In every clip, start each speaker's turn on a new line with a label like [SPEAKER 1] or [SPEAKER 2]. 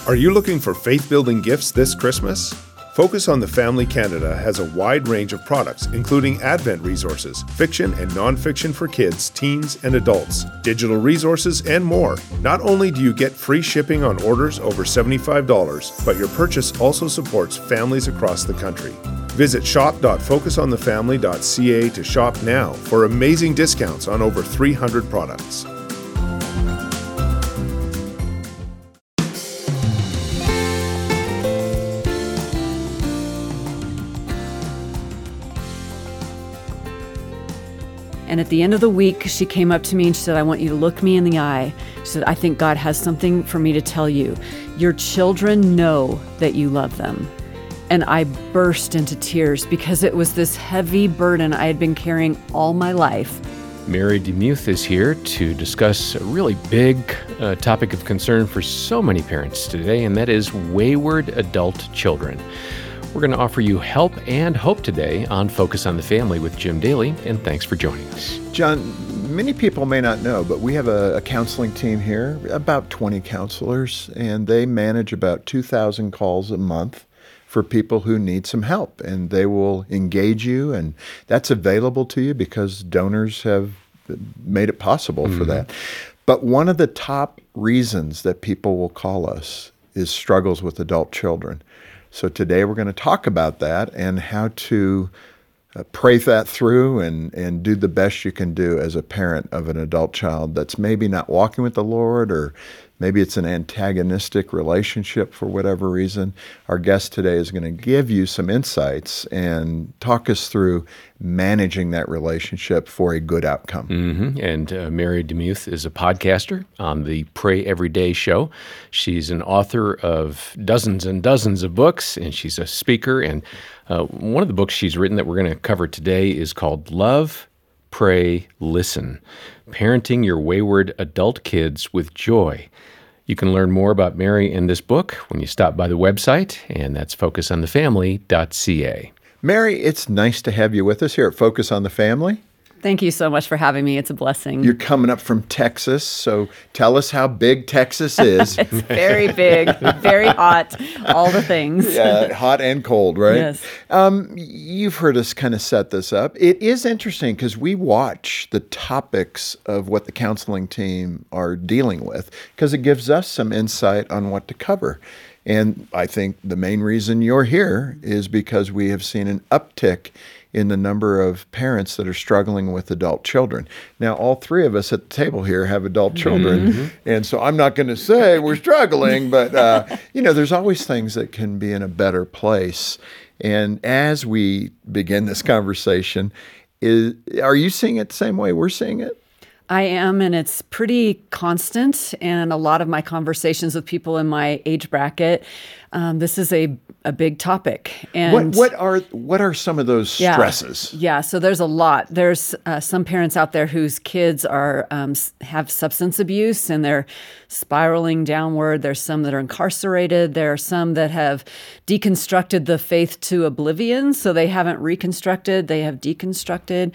[SPEAKER 1] Are you looking for faith-building gifts this Christmas? Focus on the Family Canada has a wide range of products, including Advent resources, fiction and nonfiction for kids, teens, and adults, digital resources, and more. Not only do you get free shipping on orders over $75, but your purchase also supports families across the country. Visit shop.focusonthefamily.ca to shop now for amazing discounts on over 300 products.
[SPEAKER 2] And at the end of the week, she came up to me and she said, I want you to look me in the eye. She said, I think God has something for me to tell you. Your children know that you love them. And I burst into tears because it was this heavy burden I had been carrying all my life.
[SPEAKER 3] Mary DeMuth is here to discuss a really big topic of concern for so many parents today, and that is wayward adult children. We're going to offer you help and hope today on Focus on the Family with Jim Daly, and thanks for joining us.
[SPEAKER 4] John, many people may not know, but we have a counseling team here, about 20 counselors, and they manage about 2,000 calls a month for people who need some help, and they will engage you, and that's available to you because donors have made it possible for that. But one of the top reasons that people will call us is struggles with adult children. So today we're going to talk about that and how to pray that through and do the best you can do as a parent of an adult child that's maybe not walking with the Lord, or maybe it's an antagonistic relationship for whatever reason. Our guest today is going to give you some insights and talk us through managing that relationship for a good outcome.
[SPEAKER 3] And Mary DeMuth is a podcaster on the Pray Every Day show. She's an author of dozens and dozens of books, and she's a speaker. And one of the books she's written that we're going to cover today is called Love, Pray, Listen: Parenting Your Wayward Adult Kids with Joy. You can learn more about Mary in this book when you stop by the website, and that's focusonthefamily.ca.
[SPEAKER 4] Mary, it's nice to have you with us here at Focus on the Family.
[SPEAKER 2] Thank you so much for having me. It's a blessing.
[SPEAKER 4] You're coming up from Texas, so tell us how big Texas is.
[SPEAKER 2] It's very big, very hot, all the things.
[SPEAKER 4] Yeah, hot and cold, right?
[SPEAKER 2] Yes.
[SPEAKER 4] You've heard us kind of set this up. It is interesting because we watch the topics of what the counseling team are dealing with because it gives us some insight on what to cover. And I think the main reason you're here is because we have seen an uptick in the number of parents that are struggling with adult children. Now, all three of us at the table here have adult children, and so I'm not going to say we're struggling, but there's always things that can be in a better place. And as we begin this conversation, are you seeing it the same way we're seeing it?
[SPEAKER 2] I am, and it's pretty constant. And a lot of my conversations with people in my age bracket, this is a big topic. And
[SPEAKER 4] what are some of those stresses?
[SPEAKER 2] Yeah, so there's a lot. There's some parents out there whose kids are have substance abuse and they're spiraling downward. There's some that are incarcerated. There are some that have deconstructed the faith to oblivion, so they haven't reconstructed. They have deconstructed.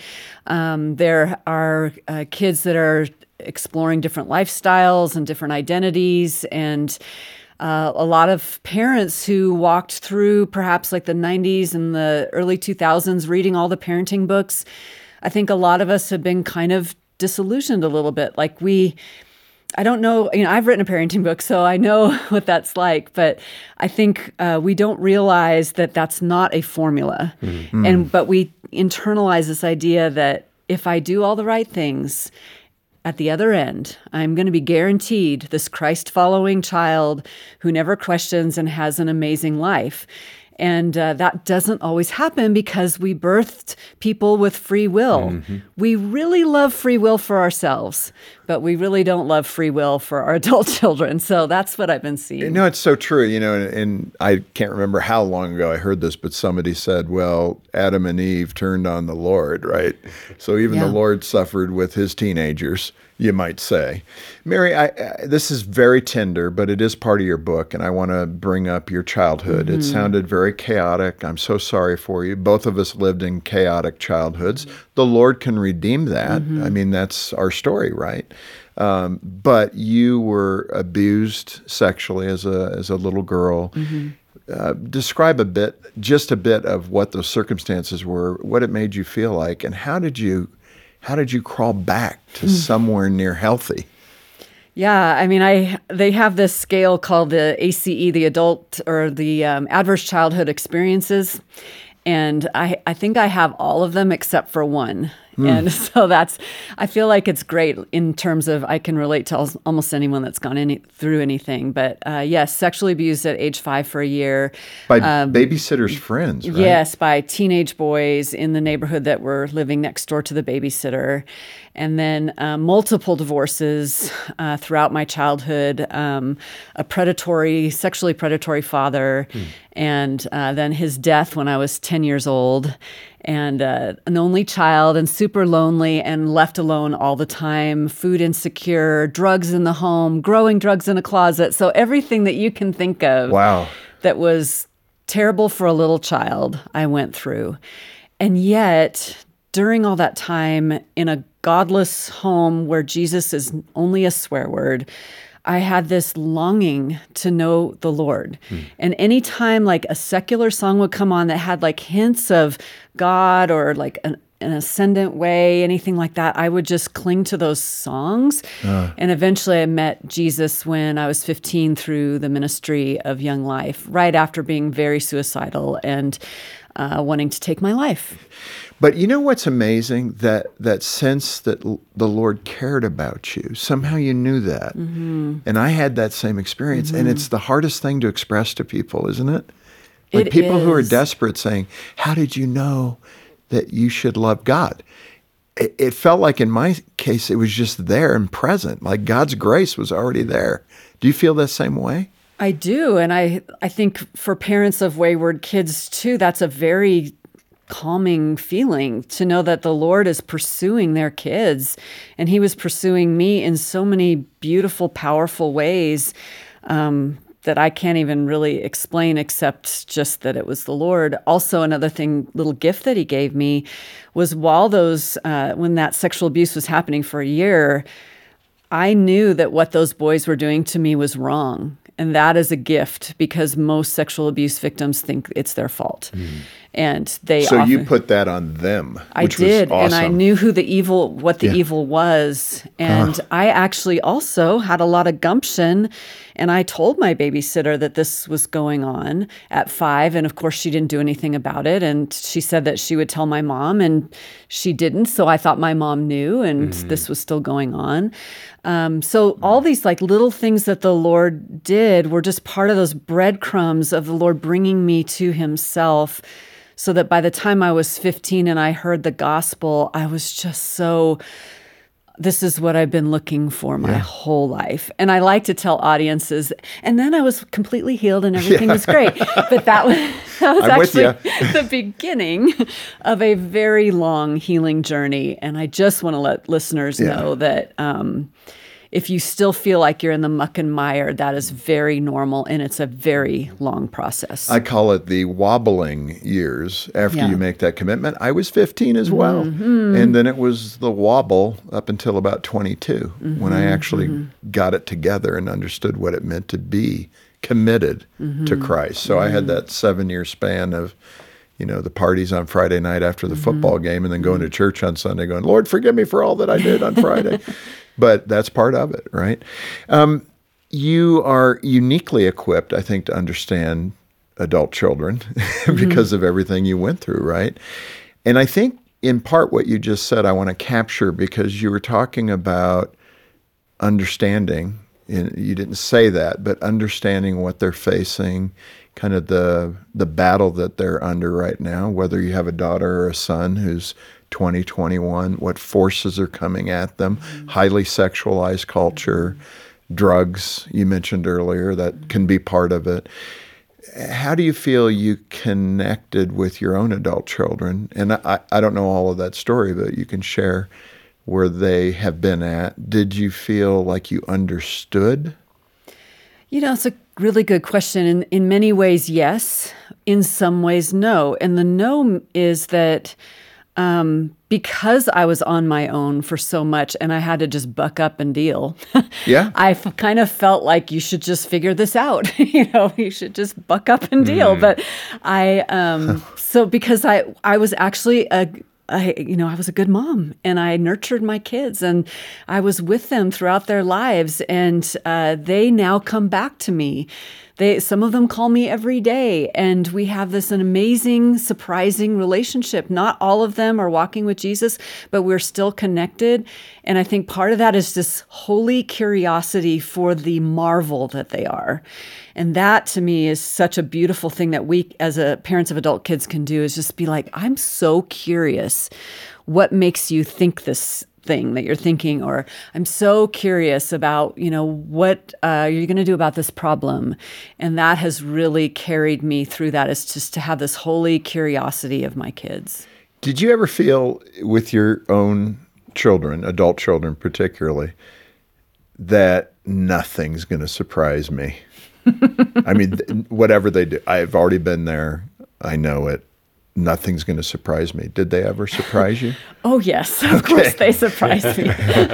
[SPEAKER 2] There are kids that are exploring different lifestyles and different identities, and a lot of parents who walked through perhaps like the 90s and the early 2000s reading all the parenting books. I think a lot of us have been kind of disillusioned a little bit. Like I don't know, I've written a parenting book, so I know what that's like, but I think we don't realize that that's not a formula. But we internalize this idea that if I do all the right things, at the other end, I'm going to be guaranteed this Christ-following child who never questions and has an amazing life. And that doesn't always happen because we birthed people with free will. We really love free will for ourselves, but we really don't love free will for our adult children. So that's what I've been seeing.
[SPEAKER 4] No, it's so true. And I can't remember how long ago I heard this, but somebody said, well, Adam and Eve turned on the Lord, right? So even the Lord suffered with his teenagers, you might say. Mary, this is very tender, but it is part of your book, and I want to bring up your childhood. It sounded very chaotic. I'm so sorry for you. Both of us lived in chaotic childhoods. The Lord can redeem that. I mean, that's our story, right? But you were abused sexually as a little girl. Describe just a bit of what those circumstances were, what it made you feel like, and how did you crawl back to somewhere near healthy?
[SPEAKER 2] Yeah, I mean, they have this scale called the ACE, the adult or the adverse childhood experiences, and I think I have all of them except for one. And so I feel like it's great in terms of I can relate to almost anyone that's gone through anything. But yes, sexually abused at age 5 for a year.
[SPEAKER 4] By babysitters' friends, right?
[SPEAKER 2] Yes, by teenage boys in the neighborhood that were living next door to the babysitter. And then multiple divorces throughout my childhood, a sexually predatory father, and then his death when I was 10 years old. And an only child and super lonely and left alone all the time, food insecure, drugs in the home, growing drugs in a closet. So everything that you can think of that was terrible for a little child, I went through. And yet, during all that time in a godless home where Jesus is only a swear word, I had this longing to know the Lord. And anytime like a secular song would come on that had like hints of God or like an ascendant way, anything like that, I would just cling to those songs. And eventually I met Jesus when I was 15 through the ministry of Young Life, right after being very suicidal and wanting to take my life.
[SPEAKER 4] But you know what's amazing? That sense that the Lord cared about you. Somehow you knew that. And I had that same experience. And it's the hardest thing to express to people, isn't it? Like people who are desperate saying, how did you know that you should love God? It felt like in my case, it was just there and present. Like God's grace was already there. Do you feel the same way?
[SPEAKER 2] I do. And I think for parents of wayward kids too, that's a very calming feeling to know that the Lord is pursuing their kids. And he was pursuing me in so many beautiful, powerful ways that I can't even really explain except just that it was the Lord. Also, another little gift that he gave me was while when that sexual abuse was happening for a year, I knew that what those boys were doing to me was wrong. And that is a gift because most sexual abuse victims think it's their fault. And
[SPEAKER 4] So you put that on them, which
[SPEAKER 2] I did,
[SPEAKER 4] was awesome.
[SPEAKER 2] and I knew what the evil was. And I actually also had a lot of gumption, and I told my babysitter that this was going on at 5, and of course she didn't do anything about it. And she said that she would tell my mom, and she didn't. So I thought my mom knew, and this was still going on. So all these like little things that the Lord did were just part of those breadcrumbs of the Lord bringing me to himself, so that by the time I was 15 and I heard the gospel, I was just this is what I've been looking for my whole life. And I like to tell audiences, and then I was completely healed and everything was great. But that was actually the beginning of a very long healing journey. And I just want to let listeners know that if you still feel like you're in the muck and mire, that is very normal, and it's a very long process.
[SPEAKER 4] I call it the wobbling years after you make that commitment. I was 15 as well. And then it was the wobble up until about 22 when I actually got it together and understood what it meant to be committed to Christ. So I had that 7-year span of, the parties on Friday night after the football game and then going to church on Sunday going, Lord, forgive me for all that I did on Friday. But that's part of it, right? You are uniquely equipped, I think, to understand adult children because of everything you went through, right? And I think in part what you just said I want to capture because you were talking about understanding, and you didn't say that, but understanding what they're facing, kind of the battle that they're under right now, whether you have a daughter or a son who's 20, 21, what forces are coming at them, highly sexualized culture, drugs, you mentioned earlier, that can be part of it. How do you feel you connected with your own adult children? And I don't know all of that story, but you can share where they have been at. Did you feel like you understood?
[SPEAKER 2] It's a really good question. In many ways, yes. In some ways, no. And the no is that because I was on my own for so much and I had to just buck up and deal.
[SPEAKER 4] Yeah.
[SPEAKER 2] Kind of felt like you should just figure this out. You should just buck up and deal. But so because I was actually I was a good mom and I nurtured my kids and I was with them throughout their lives, and they now come back to me. Some of them call me every day, and we have an amazing, surprising relationship. Not all of them are walking with Jesus, but we're still connected. And I think part of that is this holy curiosity for the marvel that they are. And that to me is such a beautiful thing that we as parents of adult kids can do, is just be like, I'm so curious. What makes you think this thing that you're thinking? Or I'm so curious about, what you're going to do about this problem. And that has really carried me through that, is just to have this holy curiosity of my kids.
[SPEAKER 4] Did you ever feel with your own children, adult children particularly, that nothing's going to surprise me? I mean, whatever they do, I've already been there. I know it. Nothing's going to surprise me. Did they ever surprise you?
[SPEAKER 2] Oh, yes. Of course they surprise me.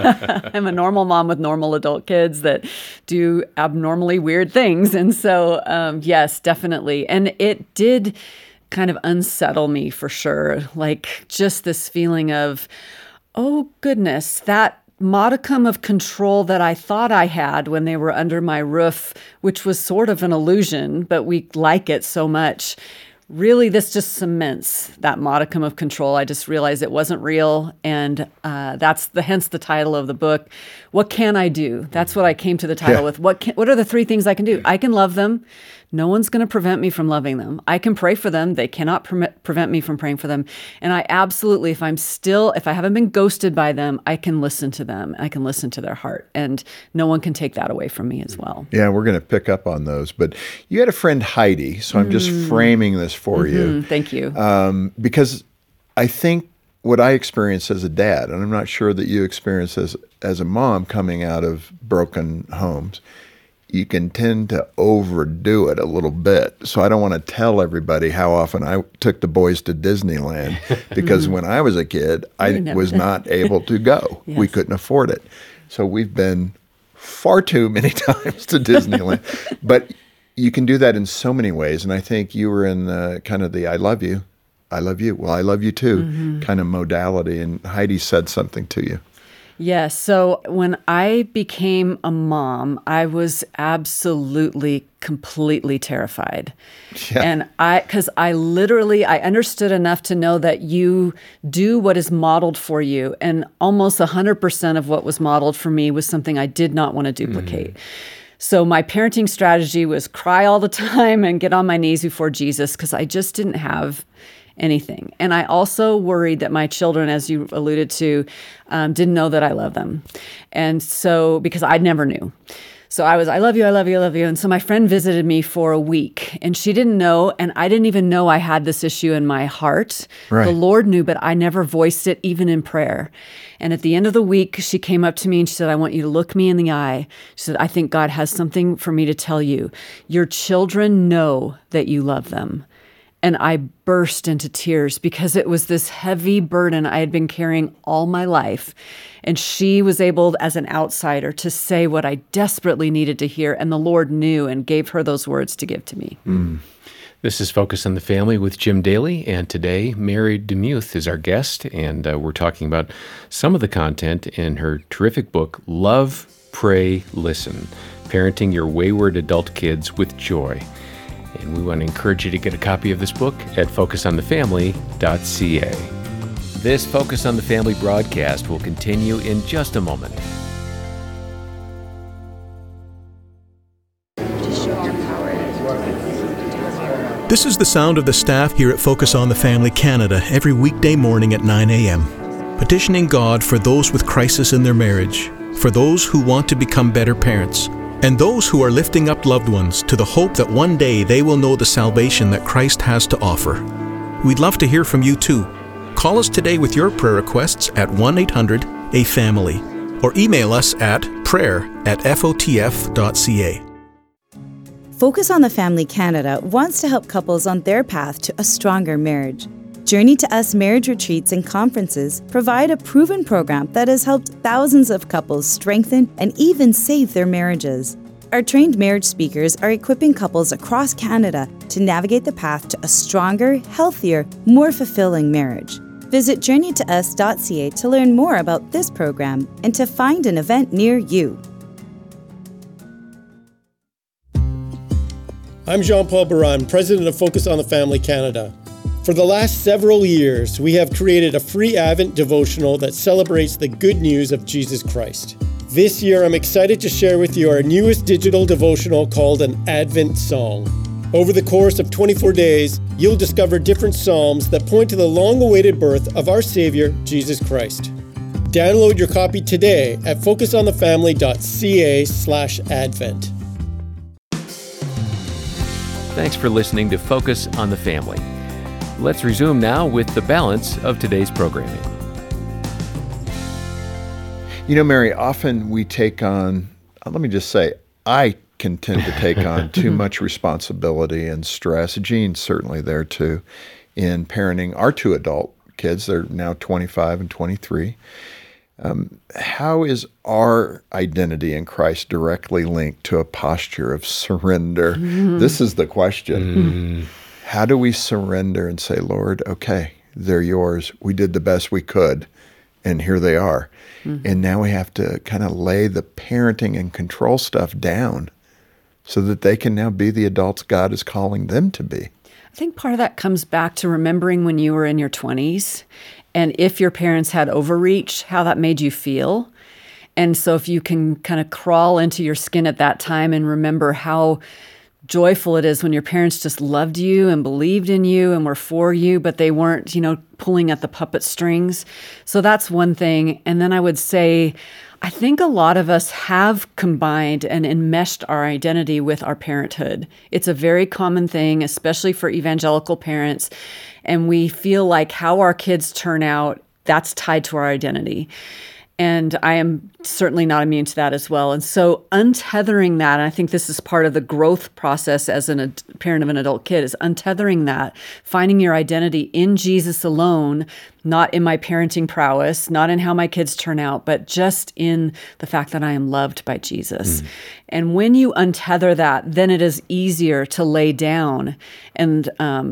[SPEAKER 2] I'm a normal mom with normal adult kids that do abnormally weird things. And so, yes, definitely. And it did kind of unsettle me for sure. Like just this feeling of, oh, goodness, that modicum of control that I thought I had when they were under my roof, which was sort of an illusion, but we like it so much. Really, this just cements that modicum of control. I just realized it wasn't real, and hence the title of the book. What can I do? That's what I came to the title with. What are the 3 things I can do? I can love them. No one's going to prevent me from loving them. I can pray for them. They cannot prevent me from praying for them. And I absolutely, if I haven't been ghosted by them, I can listen to them. I can listen to their heart. And no one can take that away from me as well.
[SPEAKER 4] Yeah, we're going to pick up on those. But you had a friend, Heidi, so I'm just framing this for you.
[SPEAKER 2] Thank you.
[SPEAKER 4] Because I think what I experienced as a dad, and I'm not sure that you experienced as a mom coming out of broken homes, you can tend to overdo it a little bit. So I don't want to tell everybody how often I took the boys to Disneyland, because when I was a kid, I was not able to go. Yes. We couldn't afford it. So we've been far too many times to Disneyland. But you can do that in so many ways. And I think you were in kind of the I love you, well, I love you too kind of modality. And Heidi said something to you.
[SPEAKER 2] Yes. So when I became a mom, I was absolutely, completely terrified. Yeah. And because I understood enough to know that you do what is modeled for you. And almost 100% of what was modeled for me was something I did not want to duplicate. So my parenting strategy was cry all the time and get on my knees before Jesus, because I just didn't have anything. And I also worried that my children, as you alluded to, didn't know that I love them. And so, because I never knew. So I love you, I love you, I love you. And so my friend visited me for a week, and she didn't know, and I didn't even know I had this issue in my heart. Right. The Lord knew, but I never voiced it, even in prayer. And at the end of the week, she came up to me and she said, I want you to look me in the eye. She said, I think God has something for me to tell you. Your children know that you love them. And I burst into tears, because it was this heavy burden I had been carrying all my life. And she was able, as an outsider, to say what I desperately needed to hear. And the Lord knew and gave her those words to give to me.
[SPEAKER 3] This is Focus on the Family with Jim Daly. And today, Mary DeMuth is our guest. And we're talking about some of the content in her terrific book, Love, Pray, Listen: Parenting Your Wayward Adult Kids with Joy. And we want to encourage you to get a copy of this book at focusonthefamily.ca. This Focus on the Family broadcast will continue in just a moment.
[SPEAKER 5] This is the sound of the staff here at Focus on the Family Canada every weekday morning at 9 a.m. Petitioning God for those with crisis in their marriage, for those who want to become better parents, and those who are lifting up loved ones to the hope that one day they will know the salvation that Christ has to offer. We'd love to hear from you too. Call us today with your prayer requests at 1-800-A-FAMILY or email us at prayer@fotf.ca.
[SPEAKER 6] Focus on the Family Canada wants to help couples on their path to a stronger marriage. Journey to Us marriage retreats and conferences provide a proven program that has helped thousands of couples strengthen and even save their marriages. Our trained marriage speakers are equipping couples across Canada to navigate the path to a stronger, healthier, more fulfilling marriage. Visit journeytous.ca to learn more about this program and to find an event near you.
[SPEAKER 7] I'm Jean-Paul Baran, President of Focus on the Family Canada. For the last several years, we have created a free Advent devotional that celebrates the good news of Jesus Christ. This year, I'm excited to share with you our newest digital devotional called an Advent Song. Over the course of 24 days, you'll discover different psalms that point to the long-awaited birth of our Savior, Jesus Christ. Download your copy today at focusonthefamily.ca/advent.
[SPEAKER 3] Thanks for listening to Focus on the Family. Let's resume now with the balance of today's programming.
[SPEAKER 4] You know, Mary, often we take on, let me just say, I can tend to take on too much responsibility and stress. Jean's certainly there too, in parenting our two adult kids. They're now 25 and 23. How is our identity in Christ directly linked to a posture of surrender? This is the question. How do we surrender and say, Lord, okay, they're yours. We did the best we could, and here they are. And now we have to kind of lay the parenting and control stuff down so that they can now be the adults God is calling them to be.
[SPEAKER 2] I think part of that comes back to remembering when you were in your 20s and if your parents had overreach, how that made you feel. And so if you can kind of crawl into your skin at that time and remember how joyful it is when your parents just loved you and believed in you and were for you, but they weren't, pulling at the puppet strings. So that's one thing. And then I would say, I think a lot of us have combined and enmeshed our identity with our parenthood. It's a very common thing, especially for evangelical parents. And we feel like how our kids turn out, that's tied to our identity. And I am certainly not immune to that as well. And so untethering that, and I think this is part of the growth process as a parent of an adult kid, is untethering that, finding your identity in Jesus alone, not in my parenting prowess, not in how my kids turn out, but just in the fact that I am loved by Jesus. And when you untether that, then it is easier to lay down and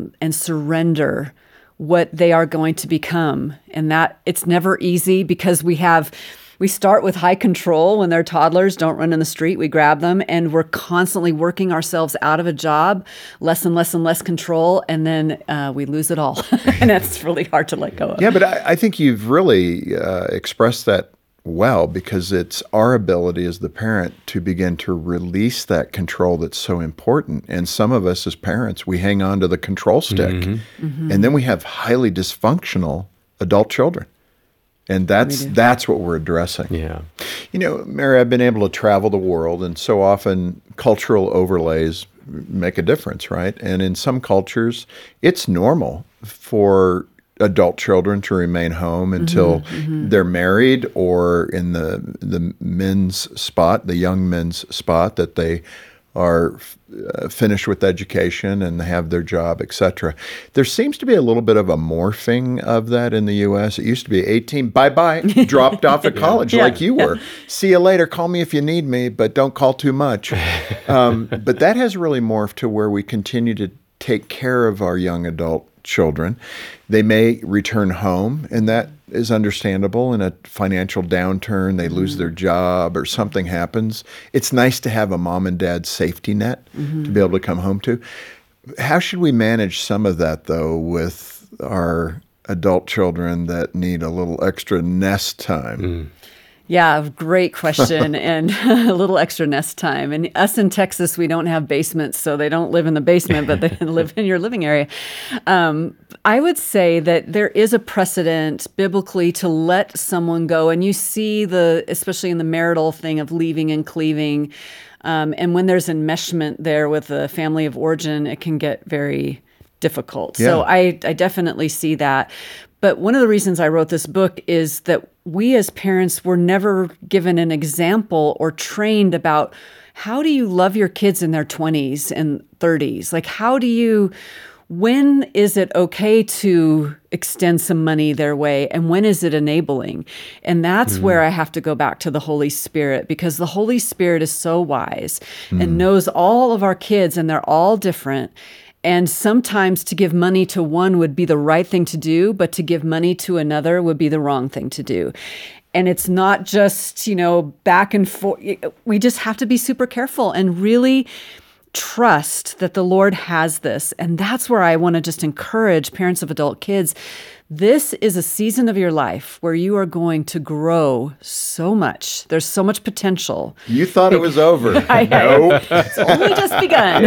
[SPEAKER 2] surrender what they are going to become. And that it's never easy because we start with high control when they're toddlers, don't run in the street, we grab them, and we're constantly working ourselves out of a job, less and less and less control, and then we lose it all. And that's really hard to let go of.
[SPEAKER 4] Yeah, but I think you've really expressed that well, because it's our ability as the parent to begin to release that control that's so important. And some of us as parents, we hang on to the control stick, and then we have highly dysfunctional adult children. And that's what we're addressing.
[SPEAKER 3] Yeah.
[SPEAKER 4] Mary, I've been able to travel the world, and so often cultural overlays make a difference, right? And in some cultures, it's normal for adult children to remain home until they're married, or in the men's spot, the young men's spot, that they are finished with education and have their job, etc. There seems to be a little bit of a morphing of that in the U.S. It used to be 18, bye-bye, dropped off at college like you were. See you later, call me if you need me, but don't call too much. But that has really morphed to where we continue to take care of our young adult children. They may return home, and that is understandable. In a financial downturn, they lose their job or something happens. It's nice to have a mom and dad safety net to be able to come home to. How should we manage some of that, though, with our adult children that need a little extra nest time?
[SPEAKER 2] Yeah, great question, and a little extra nest time. And us in Texas, we don't have basements, so they don't live in the basement, but they live in your living area. I would say that there is a precedent biblically to let someone go, and you see especially in the marital thing of leaving and cleaving, and when there's enmeshment there with the family of origin, it can get very difficult.
[SPEAKER 4] Yeah.
[SPEAKER 2] So I definitely see that. But one of the reasons I wrote this book is that we as parents were never given an example or trained about how do you love your kids in their 20s and 30s? Like, how do you when is it okay to extend some money their way, and when is it enabling? And that's where I have to go back to the Holy Spirit, because the Holy Spirit is so wise and knows all of our kids, and they're all different. And sometimes to give money to one would be the right thing to do, but to give money to another would be the wrong thing to do. And it's not just, back and forth. We just have to be super careful and really trust that the Lord has this. And that's where I want to just encourage parents of adult kids. This is a season of your life where you are going to grow so much. There's so much potential.
[SPEAKER 4] You thought it was over.
[SPEAKER 2] No, it's only just begun.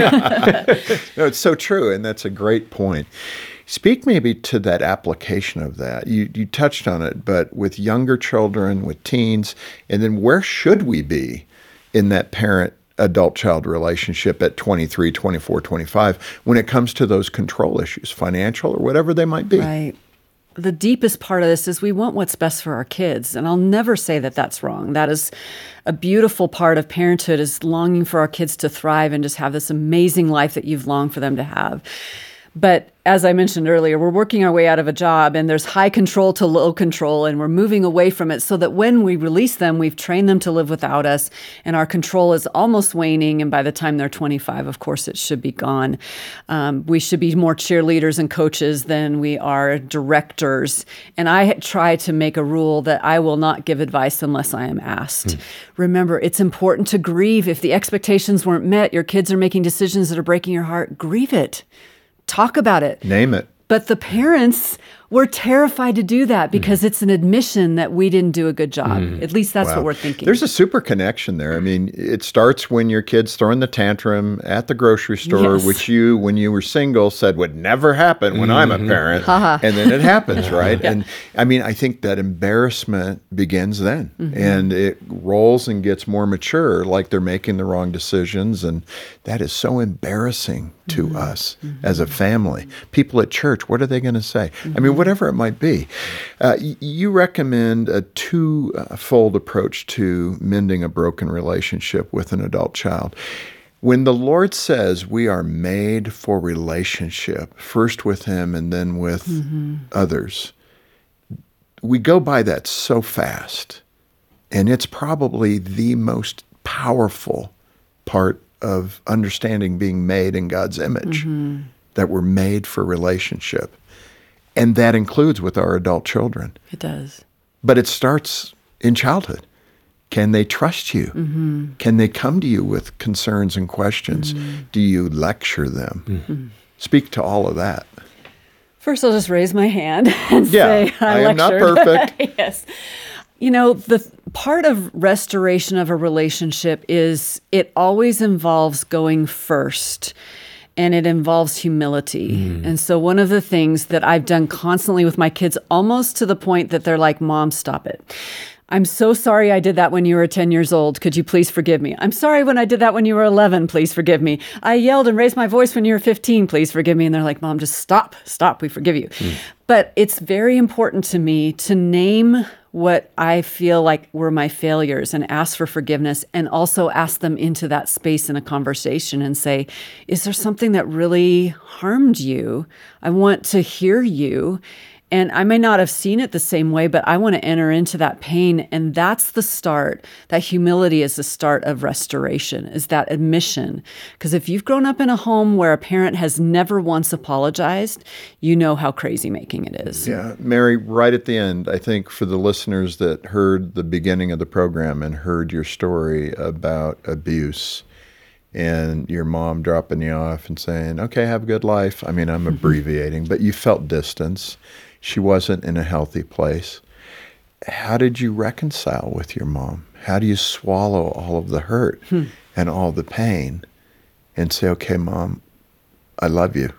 [SPEAKER 4] No, it's so true, and that's a great point. Speak maybe to that application of that. You touched on it, but with younger children, with teens, and then where should we be in that parent-adult-child relationship at 23, 24, 25 when it comes to those control issues, financial or whatever they might be?
[SPEAKER 2] Right. The deepest part of this is we want what's best for our kids. And I'll never say that that's wrong. That is a beautiful part of parenthood, is longing for our kids to thrive and just have this amazing life that you've longed for them to have. But as I mentioned earlier, we're working our way out of a job, and there's high control to low control, and we're moving away from it so that when we release them, we've trained them to live without us, and our control is almost waning. And by the time they're 25, of course, it should be gone. We should be more cheerleaders and coaches than we are directors. And I try to make a rule that I will not give advice unless I am asked. Remember, it's important to grieve. If the expectations weren't met, your kids are making decisions that are breaking your heart, grieve it. Talk about it.
[SPEAKER 4] Name it.
[SPEAKER 2] But the parents were terrified to do that because it's an admission that we didn't do a good job. At least that's what we're thinking.
[SPEAKER 4] There's a super connection there. I mean, it starts when your kid's throwing the tantrum at the grocery store, which you, when you were single, said would never happen when I'm a parent. And then it happens, right? And I mean, I think that embarrassment begins then. And it rolls and gets more mature, like they're making the wrong decisions. And that is so embarrassing to us as a family. People at church, what are they going to say? I mean, whatever it might be. You recommend a two-fold approach to mending a broken relationship with an adult child. When the Lord says we are made for relationship, first with Him and then with others, we go by that so fast. And it's probably the most powerful part of understanding being made in God's image, that we're made for relationship. And that includes with our adult children.
[SPEAKER 2] It does.
[SPEAKER 4] But it starts in childhood. Can they trust you? Can they come to you with concerns and questions? Do you lecture them? Speak to all of that.
[SPEAKER 2] First, I'll just raise my hand and say,
[SPEAKER 4] I am not
[SPEAKER 2] lectured.
[SPEAKER 4] perfect.
[SPEAKER 2] Yes. You know, the part of restoration of a relationship is it always involves going first. And it involves humility. And so one of the things that I've done constantly with my kids, almost to the point that they're like, Mom, stop it. I'm so sorry I did that when you were 10 years old. Could you please forgive me? I'm sorry when I did that when you were 11. Please forgive me. I yelled and raised my voice when you were 15. Please forgive me. And they're like, Mom, just stop. We forgive you. But it's very important to me to name what I feel like were my failures and ask for forgiveness, and also ask them into that space in a conversation and say, is there something that really harmed you? I want to hear you. And I may not have seen it the same way, but I want to enter into that pain. And that's the start. That humility is the start of restoration, is that admission. Because if you've grown up in a home where a parent has never once apologized, you know how crazy making it is.
[SPEAKER 4] Yeah, Mary, right at the end, I think for the listeners that heard the beginning of the program and heard your story about abuse and your mom dropping you off and saying, okay, have a good life. I mean, I'm abbreviating, but you felt distance. She wasn't in a healthy place. How did you reconcile with your mom? How do you swallow all of the hurt and all the pain and say, okay, Mom, I love you?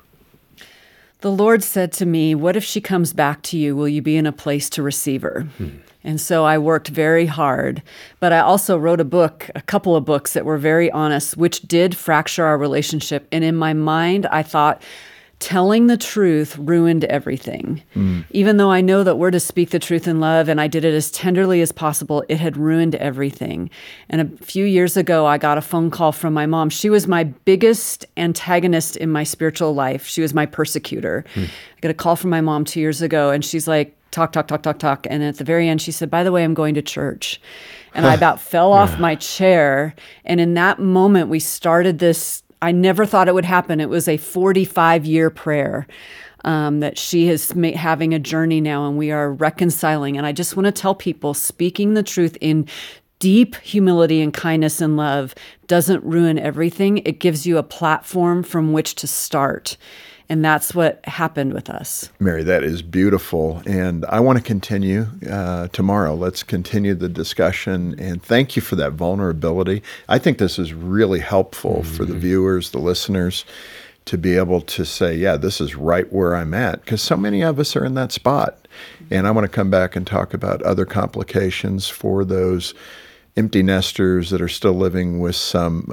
[SPEAKER 2] The Lord said to me, what if she comes back to you? Will you be in a place to receive her? And so I worked very hard, but I also wrote a couple of books that were very honest, which did fracture our relationship. And in my mind, I thought, telling the truth ruined everything. Even though I know that we're to speak the truth in love, and I did it as tenderly as possible, it had ruined everything. And a few years ago, I got a phone call from my mom. She was my biggest antagonist in my spiritual life. She was my persecutor. I got a call from my mom 2 years ago, and she's like, talk. And at the very end, she said, by the way, I'm going to church. And I about fell off my chair. And in that moment, we started this. I never thought it would happen. It was a 45-year prayer that she is having a journey now, and we are reconciling. And I just want to tell people, speaking the truth in deep humility and kindness and love doesn't ruin everything. It gives you a platform from which to start. And that's what happened with us.
[SPEAKER 4] Mary, that is beautiful. And I want to continue tomorrow. Let's continue the discussion. And thank you for that vulnerability. I think this is really helpful for the viewers, the listeners, to be able to say, yeah, this is right where I'm at. Because so many of us are in that spot. And I want to come back and talk about other complications for those empty nesters that are still living with some,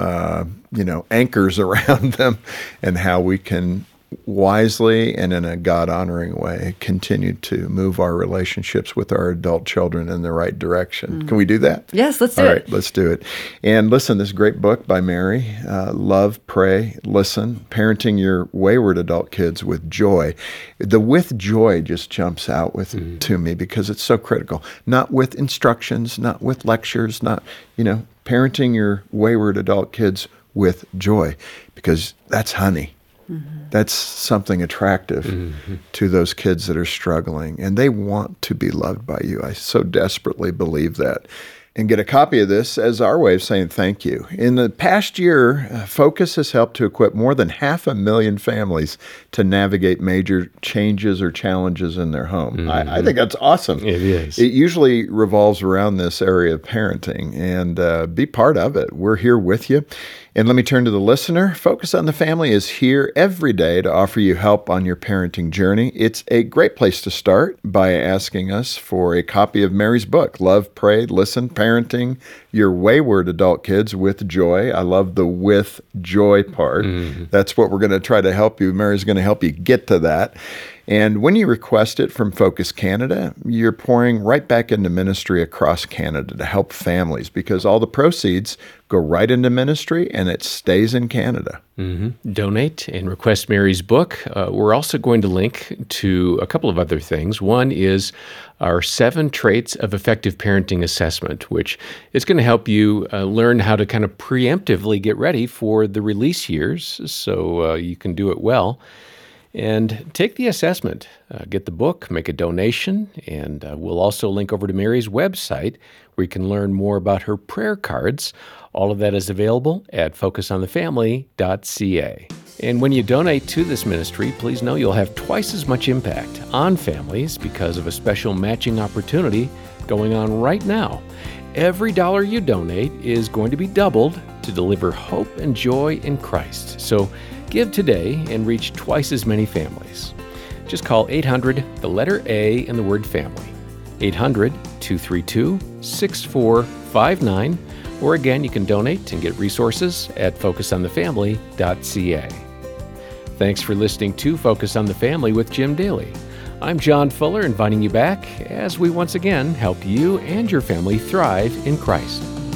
[SPEAKER 4] anchors around them, and how we can wisely and in a God-honoring way continue to move our relationships with our adult children in the right direction. Can we do that?
[SPEAKER 2] Yes, let's do
[SPEAKER 4] it.
[SPEAKER 2] it.
[SPEAKER 4] All right, let's do it. And listen, this great book by Mary, Love, Pray, Listen, Parenting Your Wayward Adult Kids with Joy. The with joy just jumps out to me because it's so critical. Not with instructions, not with lectures, not, parenting your wayward adult kids with joy, because that's honey. That's something attractive to those kids that are struggling, and they want to be loved by you. I so desperately believe that. And get a copy of this as our way of saying thank you. In the past year, Focus has helped to equip more than 500,000 families to navigate major changes or challenges in their home. I think that's awesome.
[SPEAKER 3] It is.
[SPEAKER 4] It usually revolves around this area of parenting, and be part of it. We're here with you. And let me turn to the listener. Focus on the Family is here every day to offer you help on your parenting journey. It's a great place to start by asking us for a copy of Mary's book, Love, Pray, Listen, Parenting Your Wayward Adult Kids with Joy. I love the with joy part. That's what we're going to try to help you. Mary's going to help you get to that. And when you request it from Focus Canada, you're pouring right back into ministry across Canada to help families, because all the proceeds go right into ministry and it stays in Canada.
[SPEAKER 3] Donate and request Mary's book. We're also going to link to a couple of other things. One is our 7 Traits of Effective Parenting Assessment, which is going to help you learn how to kind of preemptively get ready for the release years so you can do it well. And take the assessment, get the book, make a donation, and we'll also link over to Mary's website where you can learn more about her prayer cards. All of that is available at focusonthefamily.ca. And when you donate to this ministry, please know you'll have twice as much impact on families because of a special matching opportunity going on right now. Every dollar you donate is going to be doubled to deliver hope and joy in Christ. So give today and reach twice as many families. Just call 800, the letter A and the word family. 800-232-6459. Or again, you can donate and get resources at focusonthefamily.ca. Thanks for listening to Focus on the Family with Jim Daly. I'm John Fuller, inviting you back as we once again help you and your family thrive in Christ.